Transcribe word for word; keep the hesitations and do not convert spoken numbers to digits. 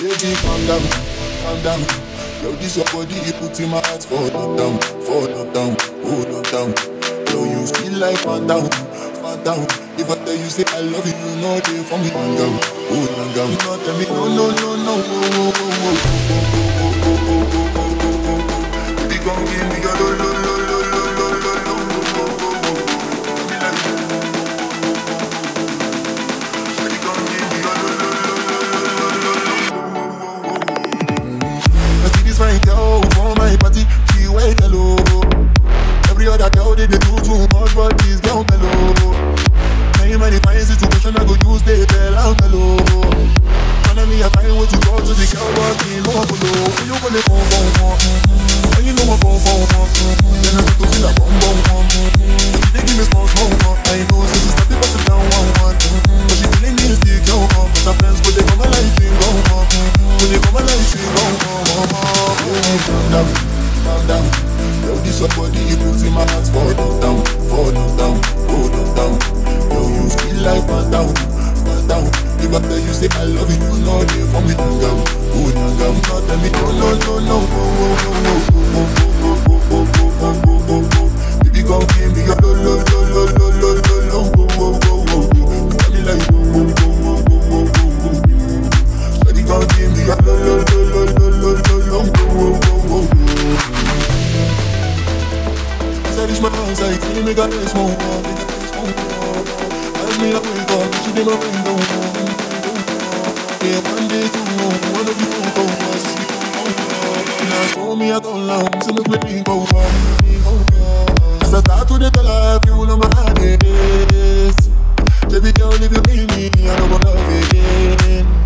Baby, calm down, calm down. Yo, this your body, you put in my heart for lockdown, for lockdown, oh lockdown. Yo, you feel like fan down, fan down. If I tell you say I love you, you know they for me hang down, oh hang down. You not tell me no, no, no, no, oh, oh, oh, oh. Baby, come give me your lo, lo, lo, lo, lo, lo, lo, lo, oh, oh, oh. Tell me like you. Baby, come give me your lo, lo, lo, lo, lo, lo, lo, lo. I see this fine girl for my party, she wear yellow. Every other girl they, they do too much, but this girl mellow. Now in my fine situation, I go use the bell and mellow. Finally I find way to go to the girl, but me no one follow. When you gonna phone phone phone, when you know my phone phone phone, then I go to feel a bum bum bum. They give me small small one, I know so she start to pass it down one one. But she feeling me still go on, cause her friends when they come and like drink go on, when they come and like drink go on. Calm down, calm down. Yo, this your body, you put in my heart for lockdown, for lockdown, oh lockdown. Yo, you feel like fan down, fan down. If I tell you say I love you, you know they for me hang down, oh hang down. Not tell me no, no, no, no, oh, oh, oh, oh, oh, oh, oh, oh, oh, oh, oh. Baby, come give me your lo, lo, lo, lo, lo, lo, lo, lo, oh, oh, oh, oh, oh. Tell me like oh, oh, oh, oh, oh, oh, oh. Baby, come give me your lo, lo, lo, lo, lo, lo, lo, lo, oh, oh, oh, oh. As I reach my house, I feel me got a small wall, make a small wall. As me I wake up, she did my window. Yeah, one day two, one of you won't go us. Now show me I go long, so make me go on. As I start to the life, you know my heart it is. Baby girl, if you need me, I don't wanna love again.